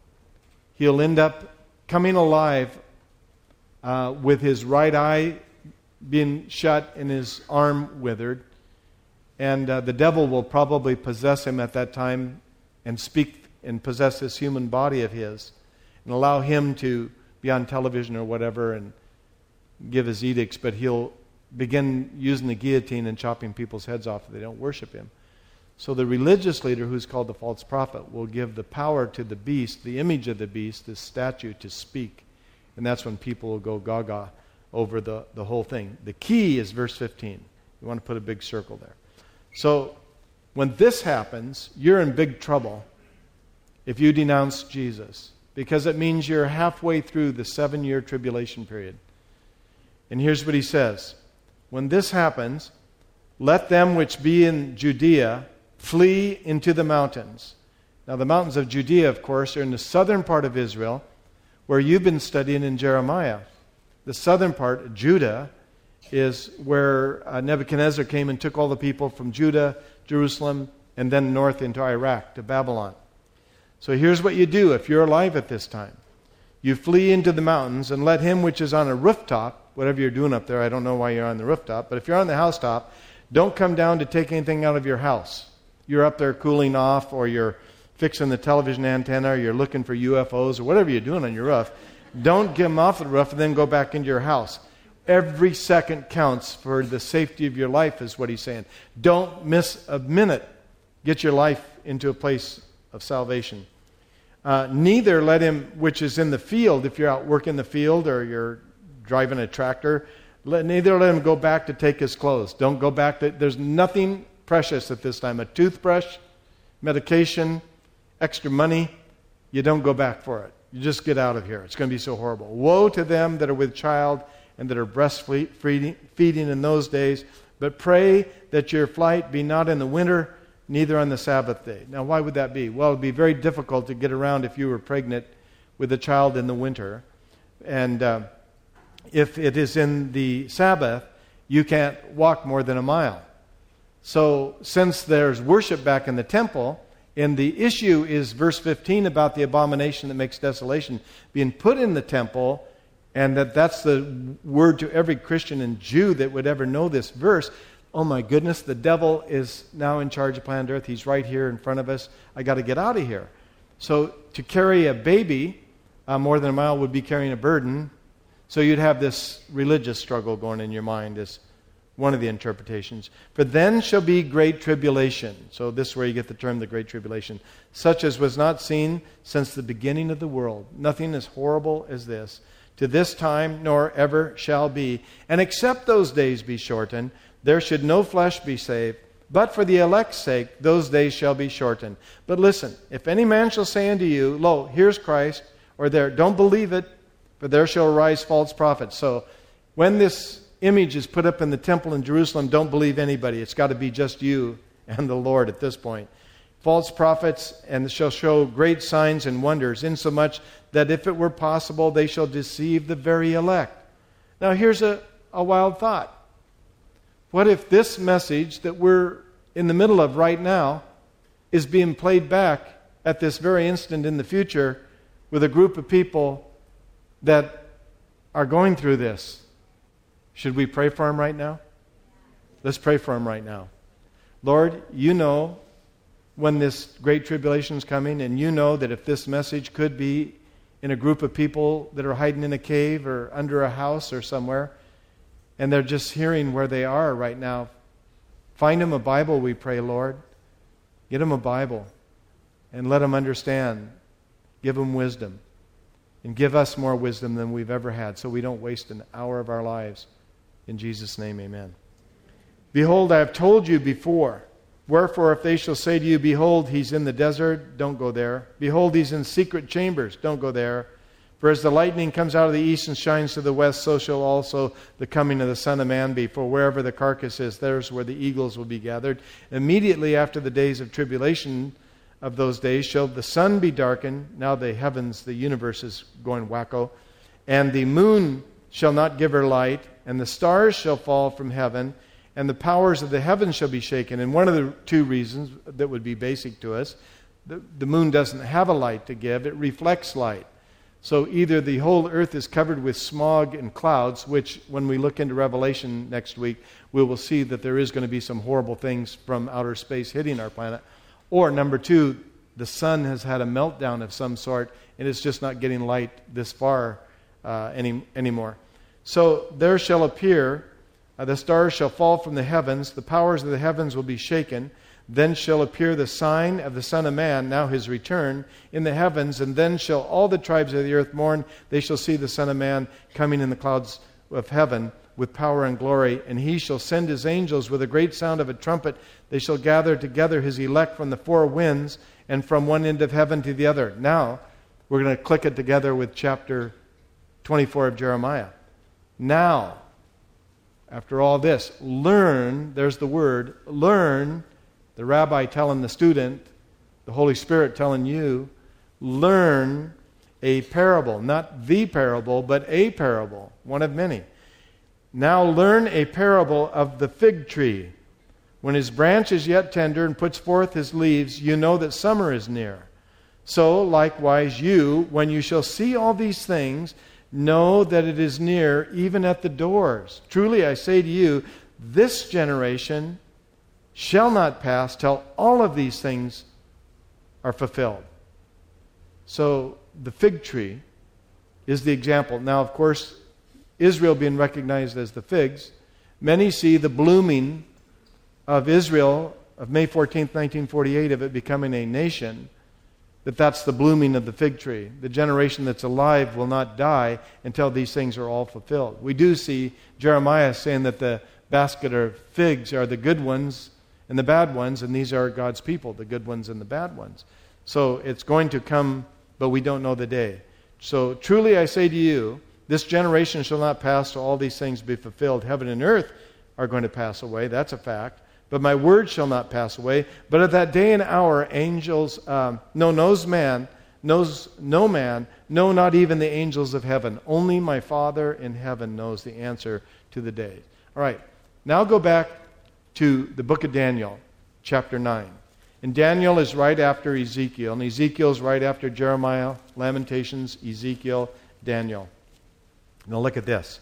Speaker 1: He'll end up coming alive uh, with his right eye being shut and his arm withered. And uh, the devil will probably possess him at that time and speak and possess this human body of his and allow him to be on television or whatever and give his edicts, but he'll begin using the guillotine and chopping people's heads off if they don't worship him. So the religious leader, who's called the false prophet, will give the power to the beast, the image of the beast, this statue, to speak. And that's when people will go gaga over the, the whole thing. The key is verse fifteen. You want to put a big circle there. So when this happens, you're in big trouble if you denounce Jesus, because it means you're halfway through the seven-year tribulation period. And here's what he says. When this happens, let them which be in Judea flee into the mountains. Now the mountains of Judea, of course, are in the southern part of Israel, where you've been studying in Jeremiah. The southern part, Judah, is where uh, Nebuchadnezzar came and took all the people from Judah, Jerusalem, and then north into Iraq, to Babylon. So here's what you do if you're alive at this time. You flee into the mountains, and let him which is on a rooftop, whatever you're doing up there, I don't know why you're on the rooftop, but if you're on the housetop, don't come down to take anything out of your house. You're up there cooling off, or you're fixing the television antenna, or you're looking for U F Os, or whatever you're doing on your roof. Don't get them off the roof and then go back into your house. Every second counts for the safety of your life, is what he's saying. Don't miss a minute. Get your life into a place of salvation. Uh, neither let him which is in the field, if you're out working the field or you're driving a tractor, let, neither let him go back to take his clothes. Don't go back. To, there's nothing precious at this time. A toothbrush, medication, extra money, you don't go back for it. You just get out of here. It's going to be so horrible. Woe to them that are with child and that are breastfeeding in those days, but pray that your flight be not in the winter, neither on the Sabbath day. Now, why would that be? Well, it would be very difficult to get around if you were pregnant with a child in the winter. And uh, if it is in the Sabbath, you can't walk more than a mile. So, since there's worship back in the temple, and the issue is verse fifteen about the abomination that makes desolation being put in the temple, and that that's the word to every Christian and Jew that would ever know this verse. Oh my goodness, the devil is now in charge of planet Earth. He's right here in front of us. I got to get out of here. So to carry a baby uh, more than a mile would be carrying a burden. So you'd have this religious struggle going in your mind as one of the interpretations. For then shall be great tribulation. So this is where you get the term the great tribulation. Such as was not seen since the beginning of the world. Nothing as horrible as this. To this time nor ever shall be. And except those days be shortened, there should no flesh be saved. But for the elect's sake, those days shall be shortened. But listen, if any man shall say unto you, Lo, here's Christ, or there, don't believe it, for there shall arise false prophets. So when this image is put up in the temple in Jerusalem, don't believe anybody. It's got to be just you and the Lord at this point. false prophets, and shall show great signs and wonders, insomuch that if it were possible, they shall deceive the very elect. Now here's a, a wild thought. What if this message that we're in the middle of right now is being played back at this very instant in the future with a group of people that are going through this? Should we pray for them right now? Let's pray for them right now. Lord, you know when this great tribulation is coming, and you know that if this message could be in a group of people that are hiding in a cave or under a house or somewhere, and they're just hearing where they are right now, find them a Bible, we pray, Lord. Get them a Bible and let them understand. Give them wisdom. And give us more wisdom than we've ever had so we don't waste an hour of our lives. In Jesus' name, amen. Behold, I have told you before. Wherefore, if they shall say to you, behold, he's in the desert, don't go there. Behold, he's in secret chambers, don't go there. For as the lightning comes out of the east and shines to the west, so shall also the coming of the Son of Man be. For wherever the carcass is, there's where the eagles will be gathered. Immediately after the days of tribulation of those days shall the sun be darkened. Now the heavens, the universe is going wacko. And the moon shall not give her light, and the stars shall fall from heaven, and the powers of the heavens shall be shaken. And one of the two reasons that would be basic to us, the, the moon doesn't have a light to give, it reflects light. So either the whole earth is covered with smog and clouds, which when we look into Revelation next week, we will see that there is going to be some horrible things from outer space hitting our planet. Or number two, the sun has had a meltdown of some sort, and it's just not getting light this far uh, any anymore. So there shall appear, uh, the stars shall fall from the heavens, the powers of the heavens will be shaken. Then shall appear the sign of the Son of Man, now his return, in the heavens, and then shall all the tribes of the earth mourn. They shall see the Son of Man coming in the clouds of heaven with power and glory. And he shall send his angels with a great sound of a trumpet. They shall gather together his elect from the four winds and from one end of heaven to the other. Now, we're going to click it together with chapter twenty-four of Jeremiah. Now, after all this, learn, there's the word, learn. The rabbi telling the student, the Holy Spirit telling you, learn a parable. Not the parable, but a parable. One of many. Now learn a parable of the fig tree. When his branch is yet tender and puts forth his leaves, you know that summer is near. So likewise you, when you shall see all these things, know that it is near, even at the doors. Truly I say to you, this generation shall not pass till all of these things are fulfilled. So the fig tree is the example. Now, of course, Israel being recognized as the figs, many see the blooming of Israel of May fourteenth, nineteen forty-eight, of it becoming a nation, that that's the blooming of the fig tree. The generation that's alive will not die until these things are all fulfilled. We do see Jeremiah saying that the basket of figs are the good ones and the bad ones, and these are God's people, the good ones and the bad ones. So it's going to come, but we don't know the day. So truly I say to you, this generation shall not pass till all these things be fulfilled. Heaven and earth are going to pass away, that's a fact. But my word shall not pass away. But at that day and hour, angels, um, no, knows man, knows no man, no, not even the angels of heaven. Only my Father in heaven knows the answer to the day. All right, now go back to the book of Daniel, chapter nine. And Daniel is right after Ezekiel, and Ezekiel is right after Jeremiah, Lamentations, Ezekiel, Daniel. Now look at this.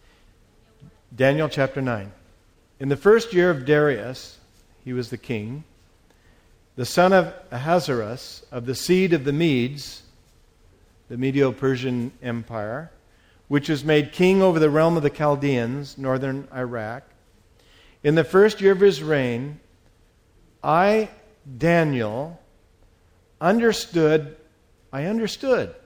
Speaker 1: Daniel chapter nine. In the first year of Darius, he was the king, the son of Ahasuerus, of the seed of the Medes, the Medo-Persian Empire, which was made king over the realm of the Chaldeans, northern Iraq. In the first year of his reign, I, Daniel, understood, I understood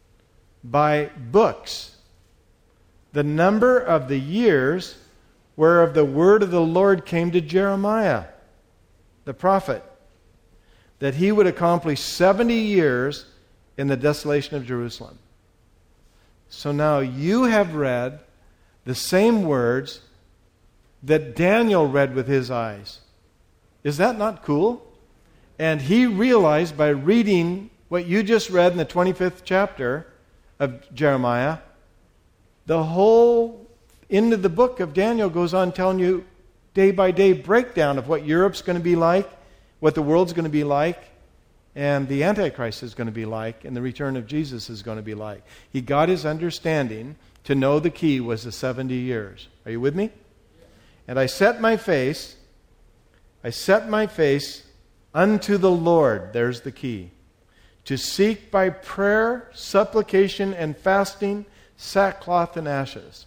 Speaker 1: by books the number of the years whereof the word of the Lord came to Jeremiah, the prophet, that he would accomplish seventy years in the desolation of Jerusalem. So now you have read the same words that Daniel read with his eyes. Is that not cool? And he realized by reading what you just read in the twenty-fifth chapter of Jeremiah, the whole end of the book of Daniel goes on telling you day by day breakdown of what Europe's going to be like, what the world's going to be like, and the Antichrist is going to be like, and the return of Jesus is going to be like. He got his understanding to know the key was the seventy years. Are you with me? And I set my face, I set my face unto the Lord, there's the key, to seek by prayer, supplication, and fasting, sackcloth and ashes.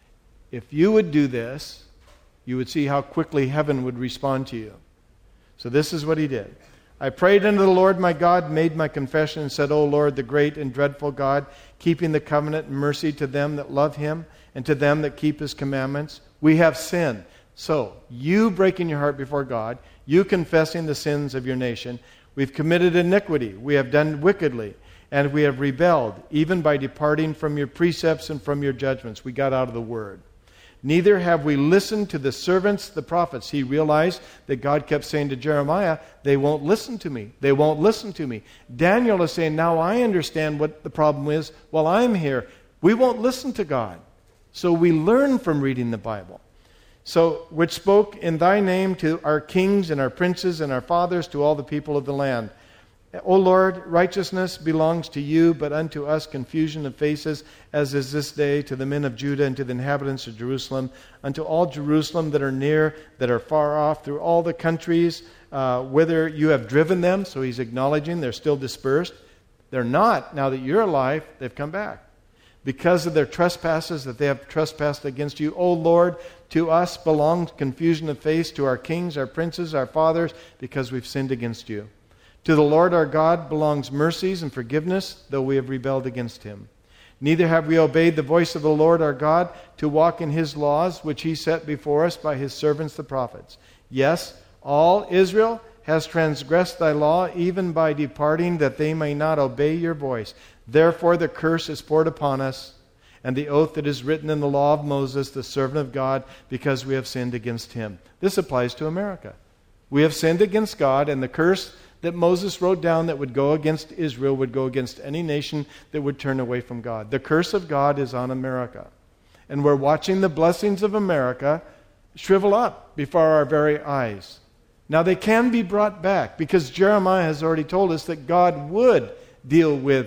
Speaker 1: If you would do this, you would see how quickly heaven would respond to you. So this is what he did. I prayed unto the Lord my God, made my confession, and said, O Lord, the great and dreadful God, keeping the covenant and mercy to them that love him, and to them that keep his commandments, we have sinned. So, you breaking your heart before God, you confessing the sins of your nation, we've committed iniquity, we have done wickedly, and we have rebelled, even by departing from your precepts and from your judgments. We got out of the word. Neither have we listened to the servants, the prophets. He realized that God kept saying to Jeremiah, they won't listen to me. They won't listen to me. Daniel is saying, now I understand what the problem is while I'm here. We won't listen to God. So we learn from reading the Bible. So, which spoke in thy name to our kings and our princes and our fathers, to all the people of the land. O Lord, righteousness belongs to you, but unto us confusion of faces, as is this day, to the men of Judah and to the inhabitants of Jerusalem, unto all Jerusalem that are near, that are far off, through all the countries, uh, whither you have driven them. So he's acknowledging they're still dispersed. They're not. Now that you're alive, they've come back. Because of their trespasses that they have trespassed against you, O Lord, to us belongs confusion of face, to our kings, our princes, our fathers, because we've sinned against you. To the Lord our God belongs mercies and forgiveness, though we have rebelled against him. Neither have we obeyed the voice of the Lord our God to walk in his laws, which he set before us by his servants the prophets. Yes, all Israel has transgressed thy law, even by departing, that they may not obey your voice. Therefore the curse is poured upon us, and the oath that is written in the law of Moses, the servant of God, because we have sinned against him. This applies to America. We have sinned against God, and the curse that Moses wrote down that would go against Israel would go against any nation that would turn away from God. The curse of God is on America. And we're watching the blessings of America shrivel up before our very eyes. Now they can be brought back, because Jeremiah has already told us that God would deal with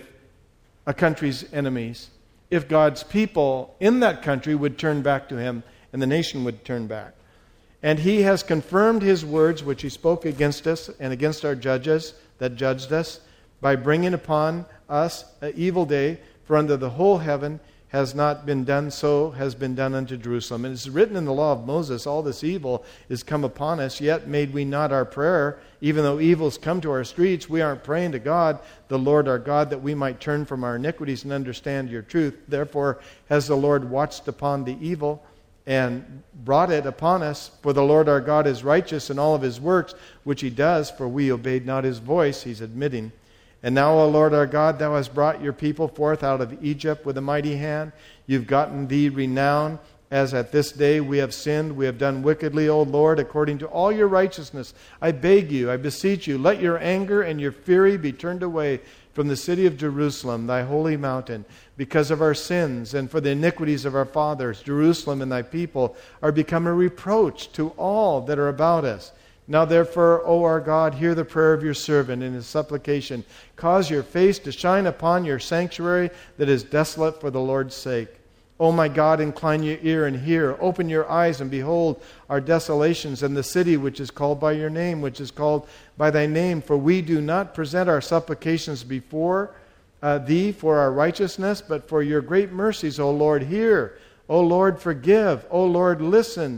Speaker 1: a country's enemies if God's people in that country would turn back to him and the nation would turn back. And he has confirmed his words which he spoke against us and against our judges that judged us, by bringing upon us an evil day, for under the whole heaven has not been done, so has been done unto Jerusalem. And it's written in the law of Moses, all this evil is come upon us, yet made we not our prayer. Even though evil's come to our streets, we aren't praying to God, the Lord our God, that we might turn from our iniquities and understand your truth. Therefore has the Lord watched upon the evil and brought it upon us. For the Lord our God is righteous in all of his works, which he does, for we obeyed not his voice, he's admitting. And now, O Lord our God, thou hast brought your people forth out of Egypt with a mighty hand. You've gotten thee renown, as at this day we have sinned. We have done wickedly, O Lord, according to all your righteousness. I beg you, I beseech you, let your anger and your fury be turned away from the city of Jerusalem, thy holy mountain, because of our sins and for the iniquities of our fathers. Jerusalem and thy people are become a reproach to all that are about us. Now therefore, O our God, hear the prayer of your servant in his supplication. Cause your face to shine upon your sanctuary that is desolate for the Lord's sake. O my God, incline your ear and hear. Open your eyes and behold our desolations and the city which is called by your name, which is called by thy name. For we do not present our supplications before uh, thee for our righteousness, but for your great mercies, O Lord, hear. O Lord, forgive. O Lord, listen.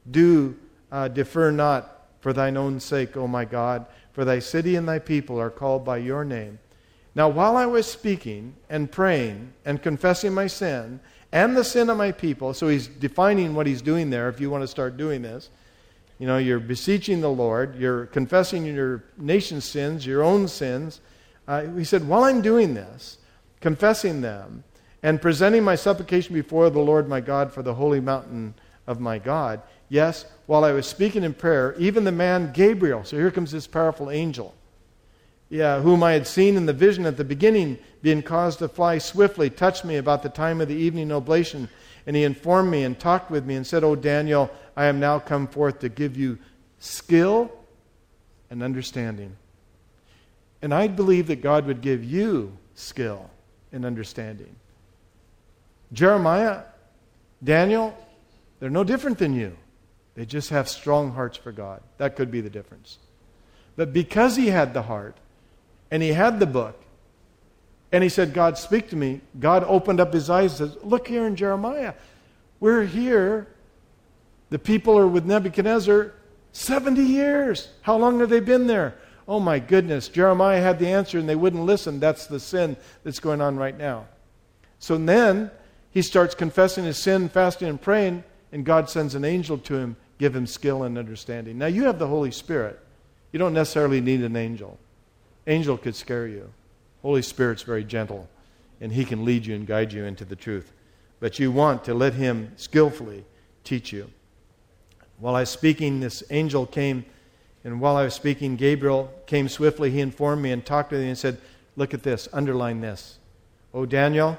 Speaker 1: Do uh, defer not. For thine own sake, O my God, for thy city and thy people are called by your name. Now while I was speaking and praying and confessing my sin and the sin of my people, so he's defining what he's doing there if you want to start doing this. You know, you're beseeching the Lord, you're confessing your nation's sins, your own sins. Uh, he said, while I'm doing this, confessing them, and presenting my supplication before the Lord my God for the holy mountain of my God, yes, while I was speaking in prayer, even the man Gabriel, so here comes this powerful angel, yeah, whom I had seen in the vision at the beginning, being caused to fly swiftly, touched me about the time of the evening oblation. And he informed me and talked with me and said, O Daniel, I am now come forth to give you skill and understanding. And I believe that God would give you skill and understanding. Jeremiah, Daniel, they're no different than you. They just have strong hearts for God. That could be the difference. But because he had the heart, and he had the book, and he said, God, speak to me, God opened up his eyes and says, look here in Jeremiah. We're here. The people are with Nebuchadnezzar seventy years. How long have they been there? Oh my goodness. Jeremiah had the answer and they wouldn't listen. That's the sin that's going on right now. So then he starts confessing his sin, fasting and praying, and God sends an angel to him, give him skill and understanding. Now you have the Holy Spirit. You don't necessarily need an angel. Angel could scare you. Holy Spirit's very gentle, and he can lead you and guide you into the truth. But you want to let him skillfully teach you. While I was speaking, this angel came, and while I was speaking, Gabriel came swiftly. He informed me and talked to me and said, look at this, underline this. O Daniel,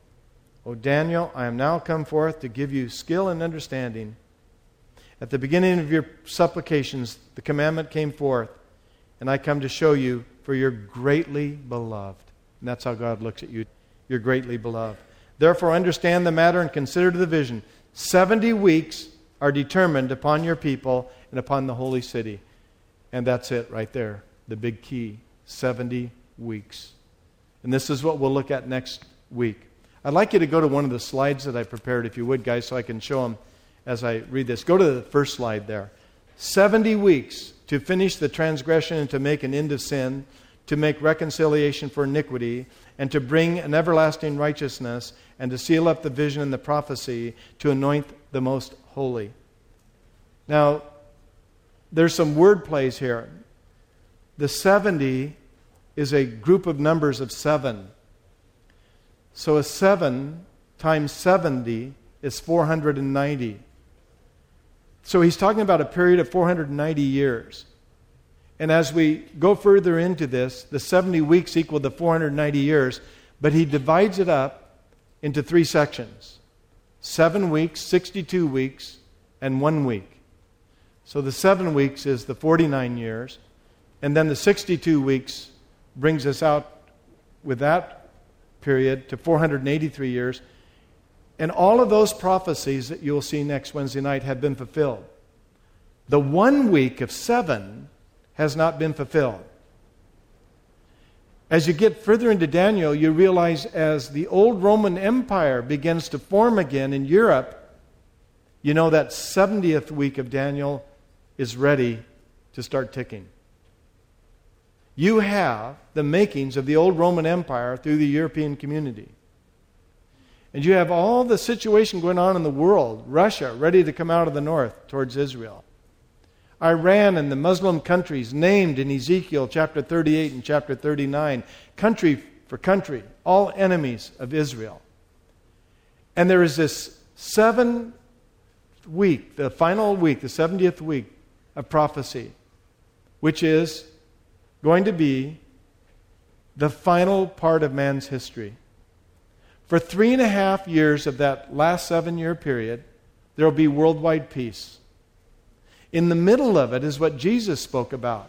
Speaker 1: O Daniel, I am now come forth to give you skill and understanding. At the beginning of your supplications, the commandment came forth, and I come to show you, for you're greatly beloved. And that's how God looks at you. You're greatly beloved. Therefore, understand the matter and consider the vision. Seventy weeks are determined upon your people and upon the holy city. And that's it right there, the big key. Seventy weeks. And this is what we'll look at next week. I'd like you to go to one of the slides that I prepared, if you would, guys, so I can show them as I read this. Go to the first slide there. Seventy weeks to finish the transgression and to make an end of sin, to make reconciliation for iniquity, and to bring an everlasting righteousness, and to seal up the vision and the prophecy, to anoint the most holy. Now, there's some word plays here. The seventy is a group of numbers of seven. So a seven times seventy is four hundred ninety. So he's talking about a period of four hundred ninety years. And as we go further into this, the seventy weeks equal the four hundred ninety years, but he divides it up into three sections. Seven weeks, sixty-two weeks, and one week. So the seven weeks is the forty-nine years, and then the sixty-two weeks brings us out with that period to four hundred eighty-three years. And all of those prophecies that you'll see next Wednesday night have been fulfilled. The one week of seven has not been fulfilled. As you get further into Daniel, you realize as the old Roman Empire begins to form again in Europe, you know that seventieth week of Daniel is ready to start ticking. You have the makings of the old Roman Empire through the European community. And you have all the situation going on in the world. Russia ready to come out of the north towards Israel. Iran and the Muslim countries named in Ezekiel chapter thirty-eight and chapter thirty-nine. Country for country. All enemies of Israel. And there is this seven week, the final week, the seventieth week of prophecy, which is going to be the final part of man's history. For three and a half years of that last seven-year period, there will be worldwide peace. In the middle of it is what Jesus spoke about.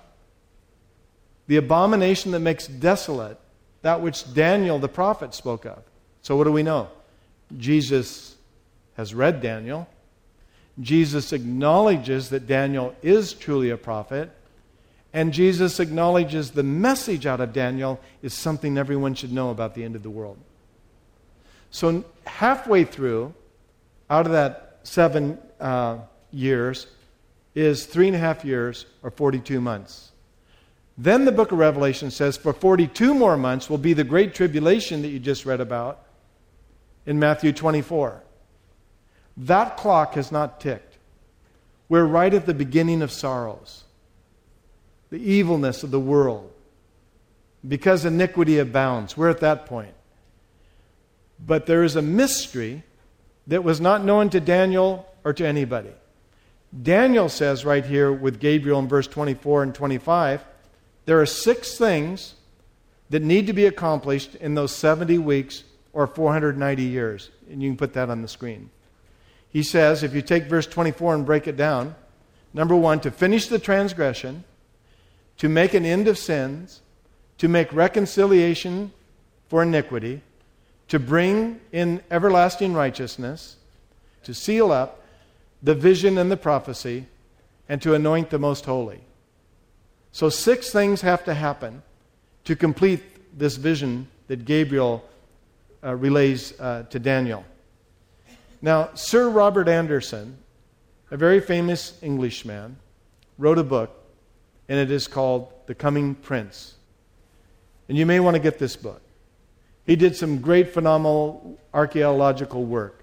Speaker 1: The abomination that makes desolate, that which Daniel the prophet spoke of. So what do we know? Jesus has read Daniel. Jesus acknowledges that Daniel is truly a prophet. And Jesus acknowledges the message out of Daniel is something everyone should know about the end of the world. So halfway through, out of that seven uh, years, is three and a half years or forty-two months. Then the book of Revelation says for forty-two more months will be the great tribulation that you just read about in Matthew twenty-four. That clock has not ticked. We're right at the beginning of sorrows. The evilness of the world. Because iniquity abounds. We're at that point. But there is a mystery that was not known to Daniel or to anybody. Daniel says right here with Gabriel in verse twenty-four and twenty-five, there are six things that need to be accomplished in those seventy weeks or four hundred ninety years. And you can put that on the screen. He says, if you take verse twenty-four and break it down, number one, to finish the transgression, to make an end of sins, to make reconciliation for iniquity, to bring in everlasting righteousness, to seal up the vision and the prophecy, and to anoint the most holy. So six things have to happen to complete this vision that Gabriel uh, relays uh, to Daniel. Now, Sir Robert Anderson, a very famous Englishman, wrote a book, and it is called The Coming Prince. And you may want to get this book. He did some great, phenomenal archaeological work.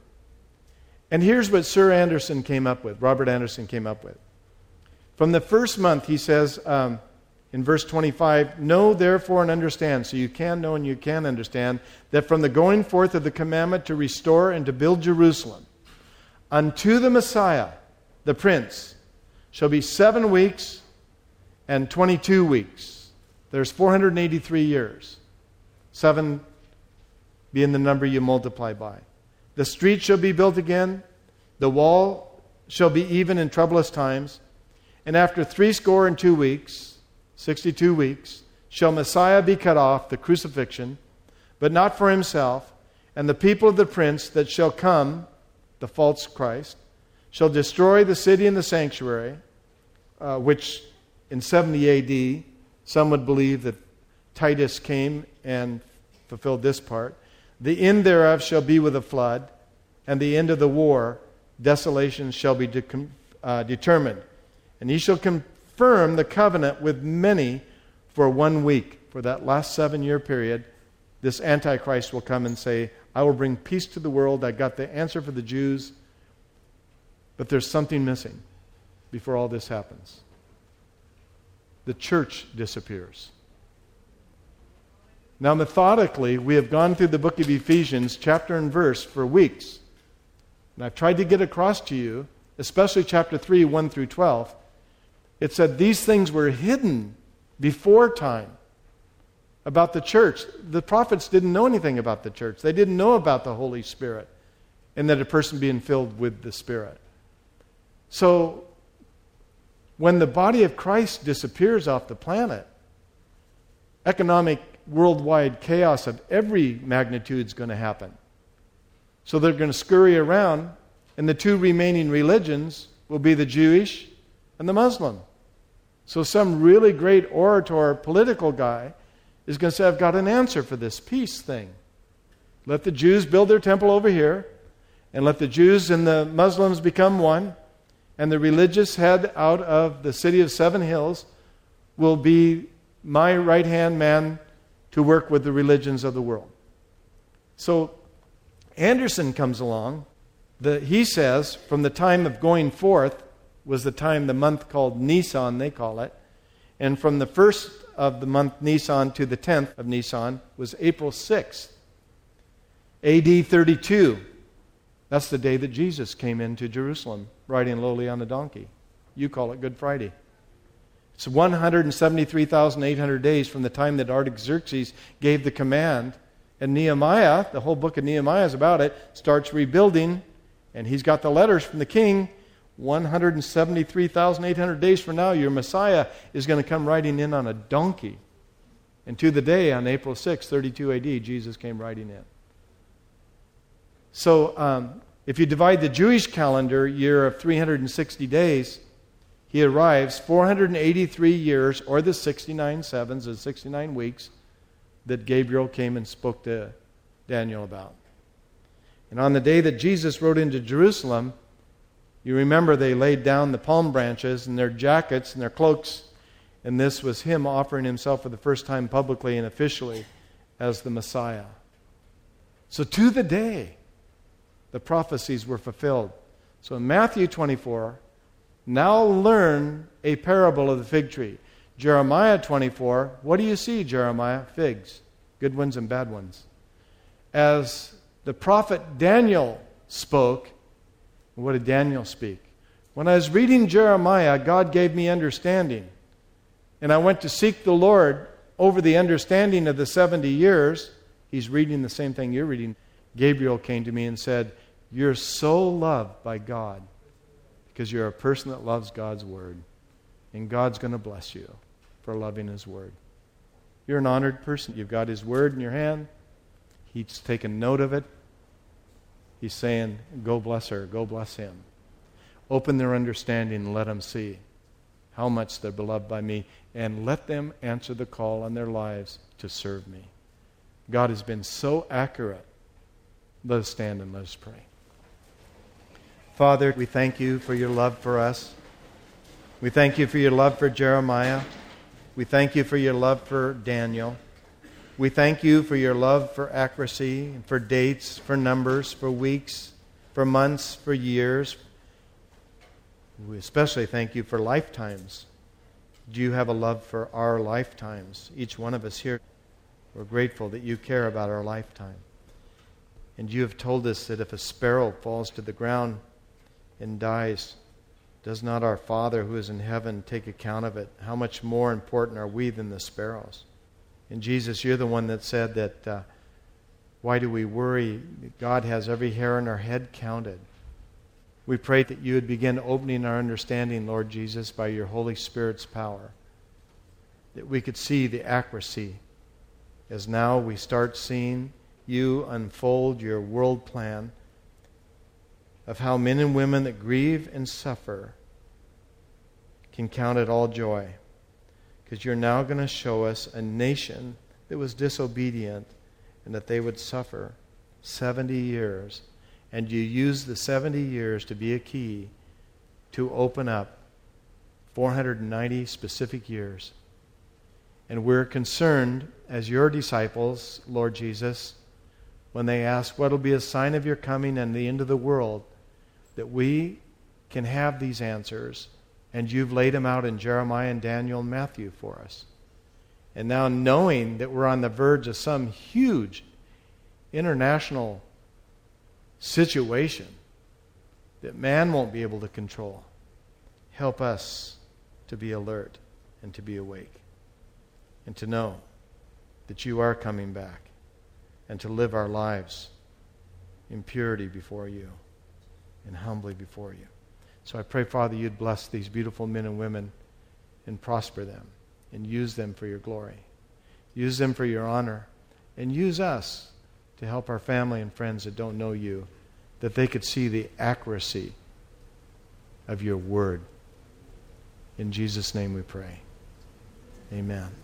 Speaker 1: And here's what Sir Anderson came up with, Robert Anderson came up with. From the first month, he says um, in verse twenty-five, know therefore and understand, so you can know and you can understand, that from the going forth of the commandment to restore and to build Jerusalem, unto the Messiah, the Prince, shall be seven weeks and twenty-two weeks. There's four hundred eighty-three years. Seven being the number you multiply by. The street shall be built again. The wall shall be even in troublous times. And after threescore and two weeks, sixty-two weeks, shall Messiah be cut off, the crucifixion, but not for himself. And the people of the prince that shall come, the false Christ, shall destroy the city and the sanctuary, uh, which in seventy A D, some would believe that Titus came and fulfilled this part. The end thereof shall be with a flood, and the end of the war, desolation shall be de- uh, determined. And he shall confirm the covenant with many for one week. For that last seven-year period, this Antichrist will come and say, I will bring peace to the world. I got the answer for the Jews. But there's something missing before all this happens. The church disappears. Now, methodically, we have gone through the book of Ephesians, chapter and verse, for weeks. And I've tried to get across to you, especially chapter three, one through twelve. It said these things were hidden before time about the church. The prophets didn't know anything about the church. They didn't know about the Holy Spirit and that a person being filled with the Spirit. So, when the body of Christ disappears off the planet, economic worldwide chaos of every magnitude is going to happen. So they're going to scurry around, and the two remaining religions will be the Jewish and the Muslim. So some really great orator, political guy, is going to say, I've got an answer for this peace thing. Let the Jews build their temple over here, and let the Jews and the Muslims become one, and the religious head out of the city of Seven Hills will be my right-hand man to work with the religions of the world. So Anderson comes along. The, he says, from the time of going forth was the time, the month called Nisan, they call it. And from the first of the month Nisan to the tenth of Nisan was April sixth, A D thirty-two. That's the day that Jesus came into Jerusalem, riding lowly on a donkey. You call it Good Friday. It's one hundred seventy-three thousand eight hundred days from the time that Artaxerxes gave the command. And Nehemiah, the whole book of Nehemiah is about it, starts rebuilding. And he's got the letters from the king. one hundred seventy-three thousand eight hundred days from now, your Messiah is going to come riding in on a donkey. And to the day, on April sixth, thirty-two A D, Jesus came riding in. So, um, if you divide the Jewish calendar year of three hundred sixty days, he arrives four hundred eighty-three years, or the sixty-nine sevens, the sixty-nine weeks, that Gabriel came and spoke to Daniel about. And on the day that Jesus rode into Jerusalem, you remember they laid down the palm branches and their jackets and their cloaks, and this was him offering himself for the first time publicly and officially as the Messiah. So to the day, the prophecies were fulfilled. So in Matthew twenty-four, now learn a parable of the fig tree. Jeremiah twenty-four, what do you see, Jeremiah? Figs, good ones and bad ones. As the prophet Daniel spoke, what did Daniel speak? When I was reading Jeremiah, God gave me understanding. And I went to seek the Lord over the understanding of the seventy years, he's reading the same thing you're reading. Gabriel came to me and said, you're so loved by God because you're a person that loves God's Word. And God's going to bless you for loving His Word. You're an honored person. You've got His Word in your hand. He's taken note of it. He's saying, go bless her, go bless him. Open their understanding and let them see how much they're beloved by me, and let them answer the call on their lives to serve me. God has been so accurate. Let us stand and let us pray. Father, we thank you for your love for us. We thank you for your love for Jeremiah. We thank you for your love for Daniel. We thank you for your love for accuracy, for dates, for numbers, for weeks, for months, for years. We especially thank you for lifetimes. Do you have a love for our lifetimes? Each one of us here, we're grateful that you care about our lifetime. And you have told us that if a sparrow falls to the ground and dies, does not our Father who is in heaven take account of it? How much more important are we than the sparrows? And Jesus, you're the one that said that, uh, why do we worry? God has every hair on our head counted. We pray that you would begin opening our understanding, Lord Jesus, by your Holy Spirit's power, that we could see the accuracy as now we start seeing you unfold your world plan of how men and women that grieve and suffer can count it all joy. Because you're now going to show us a nation that was disobedient and that they would suffer seventy years. And you use the seventy years to be a key to open up four hundred ninety specific years. And we're concerned as your disciples, Lord Jesus, when they ask what will be a sign of your coming and the end of the world, that we can have these answers. And you've laid them out in Jeremiah and Daniel and Matthew for us. And now knowing that we're on the verge of some huge international situation that man won't be able to control, help us to be alert and to be awake and to know that you are coming back and to live our lives in purity before you and humbly before you. So I pray, Father, you'd bless these beautiful men and women and prosper them and use them for your glory. Use them for your honor. And use us to help our family and friends that don't know you, that they could see the accuracy of your word. In Jesus' name we pray. Amen.